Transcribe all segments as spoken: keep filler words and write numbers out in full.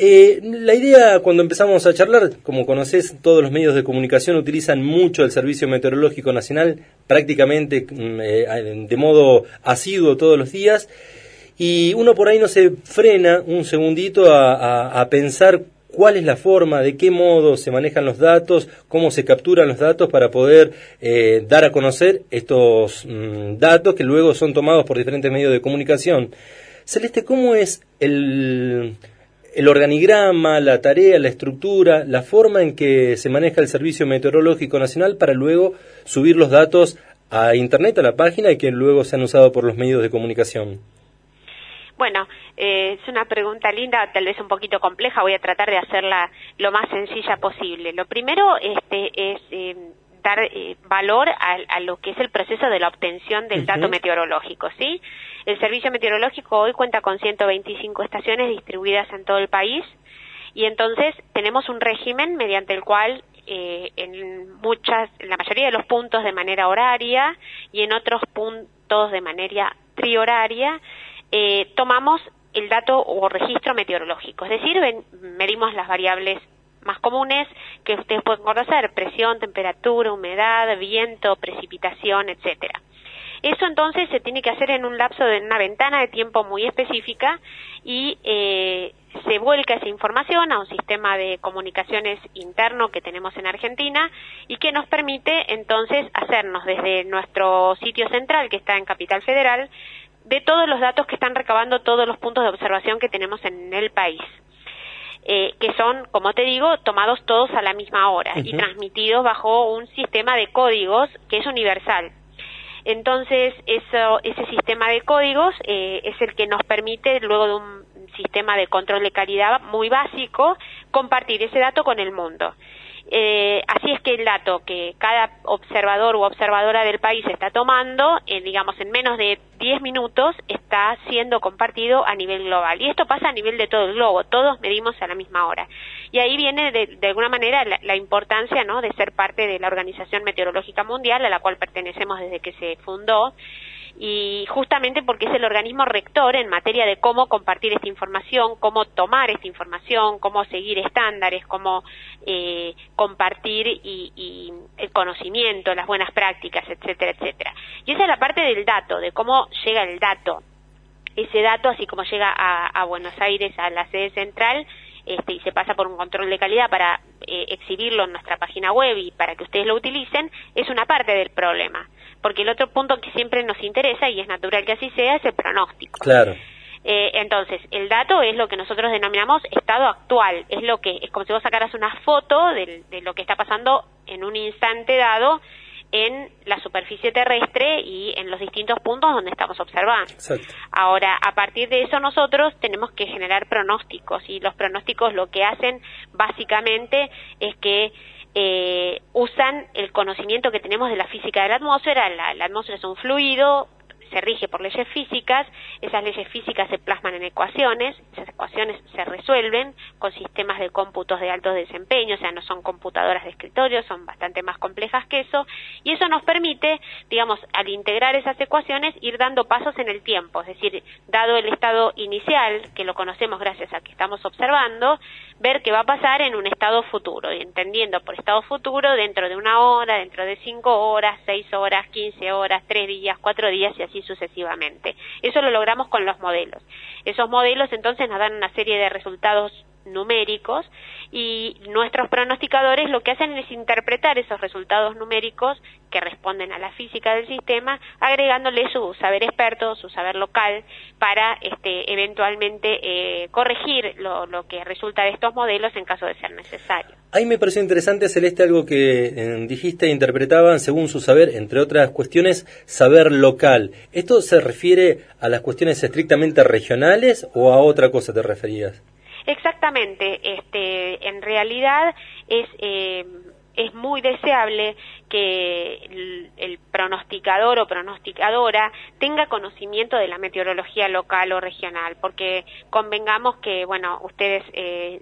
Eh, la idea, cuando empezamos a charlar, como conocés, todos los medios de comunicación utilizan mucho el Servicio Meteorológico Nacional, prácticamente eh, de modo asiduo todos los días, y uno por ahí no se frena un segundito a, a, a pensar cuál es la forma, de qué modo se manejan los datos, cómo se capturan los datos para poder eh, dar a conocer estos mmm, datos que luego son tomados por diferentes medios de comunicación. Celeste, ¿cómo es el... el organigrama, la tarea, la estructura, la forma en que se maneja el Servicio Meteorológico Nacional para luego subir los datos a Internet, a la página, y que luego sean usados por los medios de comunicación? Bueno, eh, es una pregunta linda, tal vez un poquito compleja, voy a tratar de hacerla lo más sencilla posible. Lo primero este, es eh, dar eh, valor a, a lo que es el proceso de la obtención del uh-huh. dato meteorológico, ¿sí? El Servicio Meteorológico hoy cuenta con ciento veinticinco estaciones distribuidas en todo el país, y entonces tenemos un régimen mediante el cual eh, en muchas, en la mayoría de los puntos de manera horaria y en otros puntos de manera trihoraria, eh, tomamos el dato o registro meteorológico, es decir, ven, medimos las variables más comunes que ustedes pueden conocer: presión, temperatura, humedad, viento, precipitación, etcétera. Eso entonces se tiene que hacer en un lapso de una ventana de tiempo muy específica y eh, se vuelca esa información a un sistema de comunicaciones interno que tenemos en Argentina y que nos permite entonces hacernos desde nuestro sitio central, que está en Capital Federal, de todos los datos que están recabando todos los puntos de observación que tenemos en el país. Eh, que son, como te digo, tomados todos a la misma hora uh-huh. y transmitidos bajo un sistema de códigos que es universal. Entonces, eso, ese sistema de códigos eh, es el que nos permite, luego de un sistema de control de calidad muy básico, compartir ese dato con el mundo. Eh, así es que el dato que cada observador u observadora del país está tomando, eh, digamos, en menos de diez minutos, está siendo compartido a nivel global. Y esto pasa a nivel de todo el globo, todos medimos a la misma hora. Y ahí viene, de, de alguna manera, la, la importancia, ¿no?, de ser parte de la Organización Meteorológica Mundial, a la cual pertenecemos desde que se fundó, y justamente porque es el organismo rector en materia de cómo compartir esta información, cómo tomar esta información, cómo seguir estándares, cómo eh, compartir y, y el conocimiento, las buenas prácticas, etcétera, etcétera. Y esa es la parte del dato, de cómo llega el dato. Ese dato, así como llega a, a Buenos Aires, a la sede central, este, y se pasa por un control de calidad para eh, exhibirlo en nuestra página web y para que ustedes lo utilicen, es una parte del problema. Porque el otro punto que siempre nos interesa, y es natural que así sea, es el pronóstico. Claro. Eh, entonces, el dato es lo que nosotros denominamos estado actual, es lo que es como si vos sacaras una foto de, de lo que está pasando en un instante dado en la superficie terrestre y en los distintos puntos donde estamos observando. Exacto. Ahora, a partir de eso nosotros tenemos que generar pronósticos, y los pronósticos lo que hacen básicamente es que Eh, usan el conocimiento que tenemos de la física de la atmósfera. La, la atmósfera es un fluido, se rige por leyes físicas, esas leyes físicas se plasman en ecuaciones, esas ecuaciones se resuelven con sistemas de cómputos de alto desempeño, o sea, no son computadoras de escritorio, son bastante más complejas que eso, y eso nos permite, digamos, al integrar esas ecuaciones, ir dando pasos en el tiempo, es decir, dado el estado inicial, que lo conocemos gracias a que estamos observando, ver qué va a pasar en un estado futuro, y entendiendo por estado futuro dentro de una hora, dentro de cinco horas, seis horas, quince horas, tres días, cuatro días y así sucesivamente. Eso lo logramos con los modelos. Esos modelos entonces nos dan una serie de resultados numéricos y nuestros pronosticadores lo que hacen es interpretar esos resultados numéricos que responden a la física del sistema, agregándole su saber experto, su saber local, para este, eventualmente eh, corregir lo, lo que resulta de estos modelos en caso de ser necesario. Ahí me pareció interesante, Celeste, algo que eh, dijiste, interpretaban según su saber, entre otras cuestiones, saber local. ¿Esto se refiere a las cuestiones estrictamente regionales o a otra cosa te referías? Exactamente, este, en realidad es eh, es muy deseable que el, el pronosticador o pronosticadora tenga conocimiento de la meteorología local o regional, porque convengamos que, bueno, ustedes eh,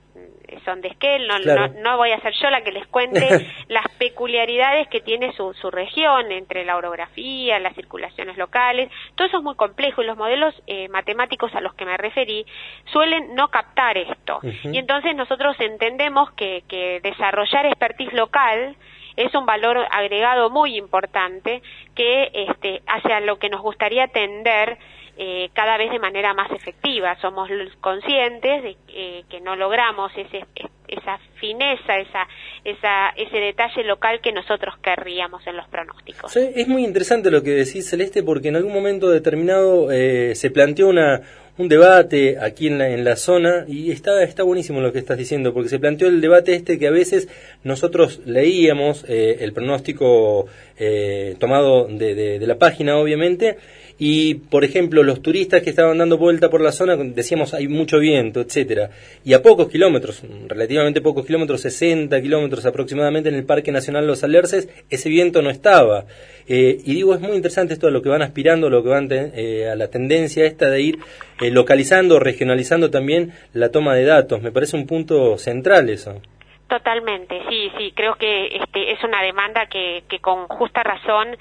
son de Esquel, no, claro. no, no voy a ser yo la que les cuente las peculiaridades que tiene su, su región, entre la orografía, las circulaciones locales, todo eso es muy complejo y los modelos eh, matemáticos a los que me referí suelen no captar esto. Uh-huh. Y entonces nosotros entendemos que, que desarrollar expertise local es un valor agregado muy importante que este, hacia lo que nos gustaría tender eh, cada vez de manera más efectiva. Somos conscientes de eh, que no logramos ese, esa fineza, esa, esa, ese detalle local que nosotros querríamos en los pronósticos. Sí, es muy interesante lo que decís, Celeste, porque en algún momento determinado eh, se planteó una un debate aquí en la, en la zona, y está, está buenísimo lo que estás diciendo, porque se planteó el debate este que a veces nosotros leíamos eh, el pronóstico eh, tomado de, de, de la página, obviamente, y por ejemplo los turistas que estaban dando vuelta por la zona decíamos hay mucho viento, etcétera, y a pocos kilómetros, relativamente pocos kilómetros, sesenta kilómetros aproximadamente en el Parque Nacional Los Alerces, ese viento no estaba. Eh, y digo, es muy interesante esto a lo que van aspirando, lo que van te, eh, a la tendencia esta de ir eh, localizando, regionalizando también la toma de datos. Me parece un punto central eso. Totalmente, sí, sí, creo que este es una demanda que, que con justa razón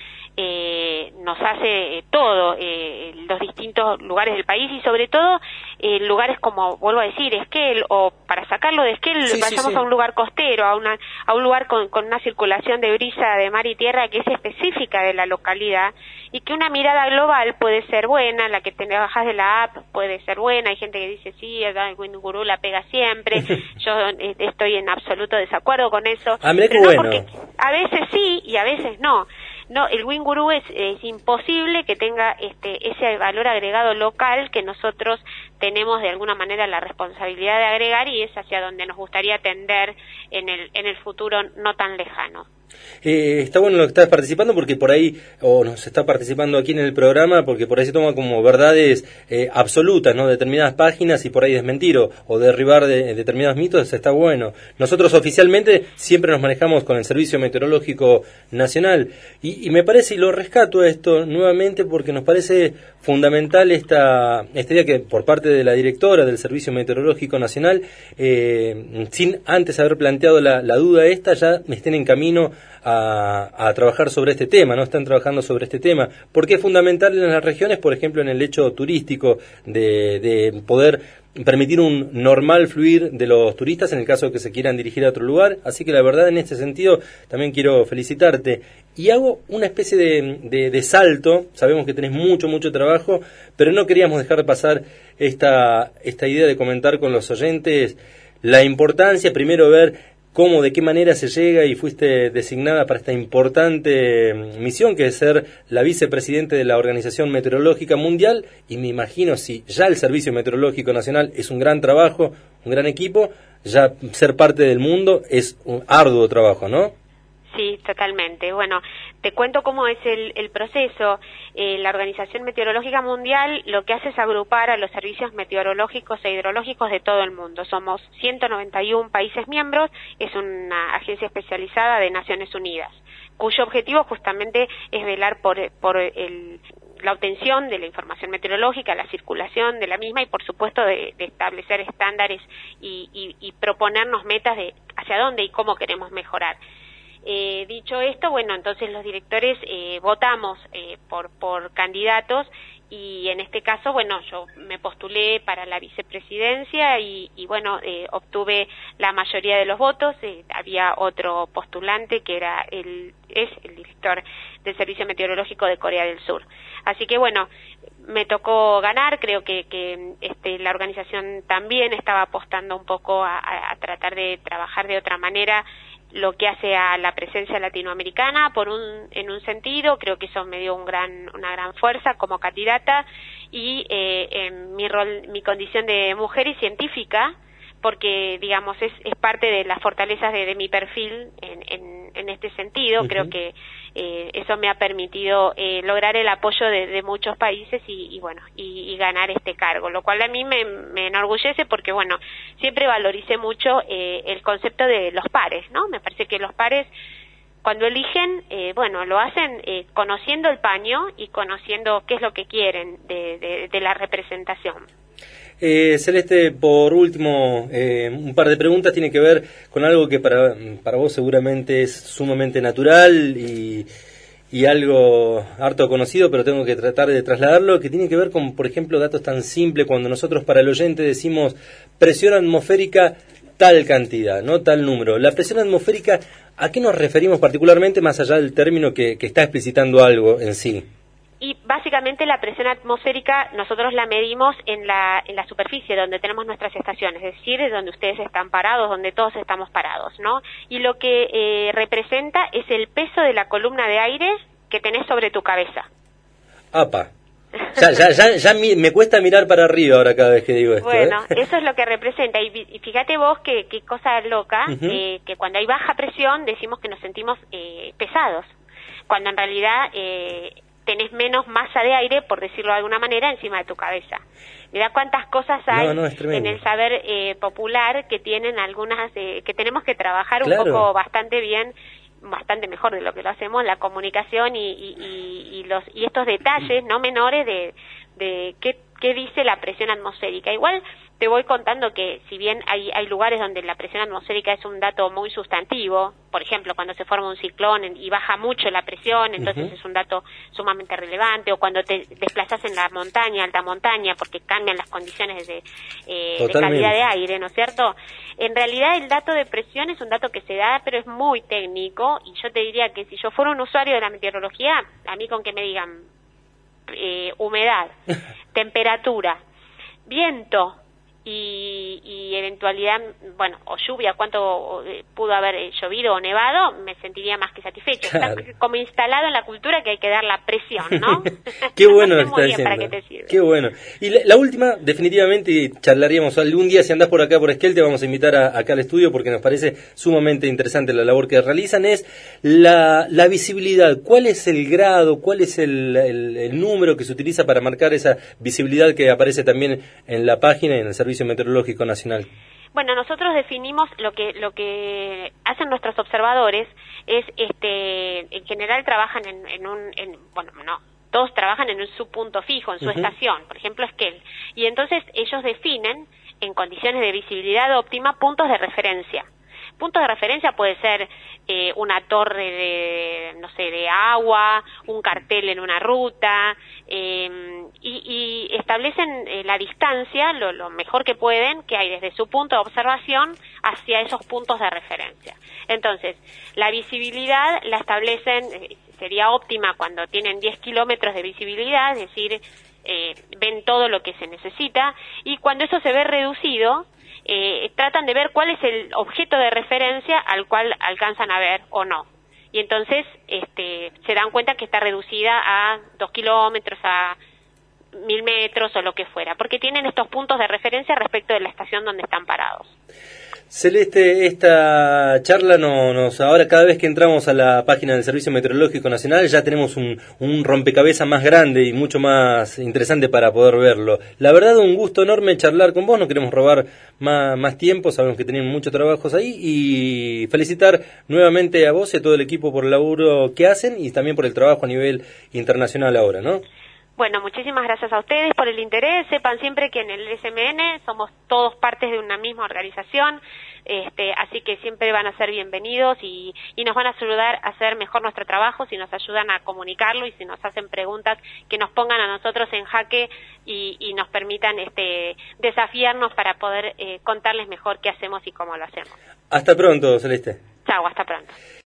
eh, nos hace todo, eh, los distintos lugares del país y sobre todo eh, lugares como, vuelvo a decir, Esquel, o para sacarlo de Esquel, sí, vayamos sí, sí. a un lugar costero, a, una, a un lugar con, con una circulación de brisa de mar y tierra que es específica de la localidad y que una mirada global puede ser buena, la que te bajas de la app puede ser buena, hay gente que dice, sí, el Windu la pega siempre, yo eh, estoy en absoluto desacuerdo con eso, ah, pero no bueno. Porque a veces sí y a veces no. No, el Winguru es, es imposible que tenga este ese valor agregado local que nosotros tenemos de alguna manera la responsabilidad de agregar y es hacia donde nos gustaría tender en el en el futuro no tan lejano. Eh, está bueno lo que estás participando porque por ahí, o nos está participando aquí en el programa, porque por ahí se toma como verdades eh, absolutas, ¿no? Determinadas páginas y por ahí desmentir o, o derribar de, determinados mitos, está bueno. Nosotros oficialmente siempre nos manejamos con el Servicio Meteorológico Nacional y, y me parece, y lo rescato esto nuevamente porque nos parece fundamental esta, esta idea que por parte de la directora del Servicio Meteorológico Nacional, eh, sin antes haber planteado la, la duda esta, ya estén en camino A, a trabajar sobre este tema, no están trabajando sobre este tema, porque es fundamental en las regiones, por ejemplo en el hecho turístico, de, de poder permitir un normal fluir de los turistas en el caso de que se quieran dirigir a otro lugar, así que la verdad en este sentido también quiero felicitarte, y hago una especie de, de, de salto, sabemos que tenés mucho, mucho trabajo, pero no queríamos dejar de pasar esta, esta idea de comentar con los oyentes la importancia, primero ver cómo, de qué manera se llega y fuiste designada para esta importante misión que es ser la vicepresidente de la Organización Meteorológica Mundial, y me imagino si ya el Servicio Meteorológico Nacional es un gran trabajo, un gran equipo, ya ser parte del mundo es un arduo trabajo, ¿no? Sí, totalmente. Bueno, te cuento cómo es el, el proceso. Eh, la Organización Meteorológica Mundial lo que hace es agrupar a los servicios meteorológicos e hidrológicos de todo el mundo. Somos ciento noventa y uno países miembros, es una agencia especializada de Naciones Unidas, cuyo objetivo justamente es velar por, por el, la obtención de la información meteorológica, la circulación de la misma y por supuesto de, de establecer estándares y, y, y proponernos metas de hacia dónde y cómo queremos mejorar. Eh, dicho esto, bueno, entonces los directores eh, votamos eh, por, por candidatos y en este caso, bueno, yo me postulé para la vicepresidencia y, y bueno, eh, obtuve la mayoría de los votos. Eh, había otro postulante que era el es el director del Servicio Meteorológico de Corea del Sur. Así que bueno, me tocó ganar. Creo que, que este, la organización también estaba apostando un poco a, a, a tratar de trabajar de otra manera lo que hace a la presencia latinoamericana, por un en un sentido, creo que eso me dio un gran una gran fuerza como candidata y eh, en mi rol, mi condición de mujer y científica, porque digamos es, es parte de las fortalezas de, de mi perfil en, en, en este sentido. Uh-huh. Creo que eh, eso me ha permitido eh, lograr el apoyo de, de muchos países y, y bueno y, y ganar este cargo, lo cual a mí me, me enorgullece porque bueno siempre valoricé mucho eh, el concepto de los pares, ¿no? Me parece que los pares cuando eligen, eh, bueno, lo hacen eh, conociendo el paño y conociendo qué es lo que quieren de, de, de la representación. Eh, Celeste, por último, eh, un par de preguntas tiene que ver con algo que para, para vos seguramente es sumamente natural y, y algo harto conocido, pero tengo que tratar de trasladarlo, que tiene que ver con, por ejemplo, datos tan simples, cuando nosotros para el oyente decimos presión atmosférica tal cantidad, no tal número. La presión atmosférica, ¿a qué nos referimos particularmente más allá del término que, que está explicitando algo en sí? Y básicamente la presión atmosférica nosotros la medimos en la, en la superficie donde tenemos nuestras estaciones, es decir, es donde ustedes están parados, donde todos estamos parados, ¿no? Y lo que eh, representa es el peso de la columna de aire que tenés sobre tu cabeza. ¡Apa! Ya, ya, ya, ya mi, me cuesta mirar para arriba ahora cada vez que digo esto. Bueno, ¿eh? eso es lo que representa. Y, y fíjate vos que, que cosa loca, uh-huh. eh, que cuando hay baja presión decimos que nos sentimos eh, pesados, cuando en realidad... Eh, tenés menos masa de aire, por decirlo de alguna manera, encima de tu cabeza. Mirá cuántas cosas hay no, no, en el saber eh, popular que tienen algunas, eh, que tenemos que trabajar claro. un poco bastante bien, bastante mejor de lo que lo hacemos, la comunicación y, y, y, y los y estos detalles no menores de, de qué, qué dice la presión atmosférica. Igual te voy contando que si bien hay, hay lugares donde la presión atmosférica es un dato muy sustantivo, por ejemplo, cuando se forma un ciclón y baja mucho la presión, entonces uh-huh. es un dato sumamente relevante, o cuando te desplazas en la montaña, alta montaña, porque cambian las condiciones de, eh, de calidad de aire, ¿no es cierto? En realidad el dato de presión es un dato que se da, pero es muy técnico, y yo te diría que si yo fuera un usuario de la meteorología, a mí con que me digan eh, humedad, temperatura, viento, Y, y eventualidad, bueno, o lluvia, cuánto pudo haber llovido o nevado, me sentiría más que satisfecho. Claro. Está como instalado en la cultura que hay que dar la presión, ¿no? Qué bueno no lo que está diciendo. Para qué te sirve. Qué bueno. Y la, la última, definitivamente, charlaríamos algún día, si andás por acá, por Esquel, te vamos a invitar a, acá al estudio porque nos parece sumamente interesante la labor que realizan, es la, la visibilidad. ¿Cuál es el grado, cuál es el, el, el número que se utiliza para marcar esa visibilidad que aparece también en la página y en el Servicio Meteorológico Nacional? Bueno, nosotros definimos lo que lo que hacen nuestros observadores es, este, en general trabajan en, en un, en, bueno, no, todos trabajan en un subpunto fijo, en su uh-huh. estación, por ejemplo Esquel, y entonces ellos definen en condiciones de visibilidad óptima puntos de referencia. Puntos de referencia puede ser eh, una torre de, no sé, de agua, un cartel en una ruta, eh, y, y establecen eh, la distancia, lo, lo mejor que pueden, que hay desde su punto de observación hacia esos puntos de referencia. Entonces, la visibilidad la establecen, eh, sería óptima cuando tienen diez kilómetros de visibilidad, es decir, eh, ven todo lo que se necesita, y cuando eso se ve reducido, Eh, tratan de ver cuál es el objeto de referencia al cual alcanzan a ver o no. Y entonces este, se dan cuenta que está reducida a dos kilómetros, a mil metros o lo que fuera, porque tienen estos puntos de referencia respecto de la estación donde están parados. Celeste, esta charla no, nos ahora cada vez que entramos a la página del Servicio Meteorológico Nacional ya tenemos un, un rompecabezas más grande y mucho más interesante para poder verlo. La verdad, un gusto enorme charlar con vos, no queremos robar más, más tiempo, sabemos que tienen muchos trabajos ahí, y felicitar nuevamente a vos y a todo el equipo por el laburo que hacen y también por el trabajo a nivel internacional ahora, ¿no? Bueno, muchísimas gracias a ustedes por el interés. Sepan siempre que en el S M N somos todos partes de una misma organización, este, así que siempre van a ser bienvenidos y, y nos van a ayudar a hacer mejor nuestro trabajo si nos ayudan a comunicarlo y si nos hacen preguntas que nos pongan a nosotros en jaque y, y nos permitan este, desafiarnos para poder eh, contarles mejor qué hacemos y cómo lo hacemos. Hasta pronto, Celeste. Chau, hasta pronto.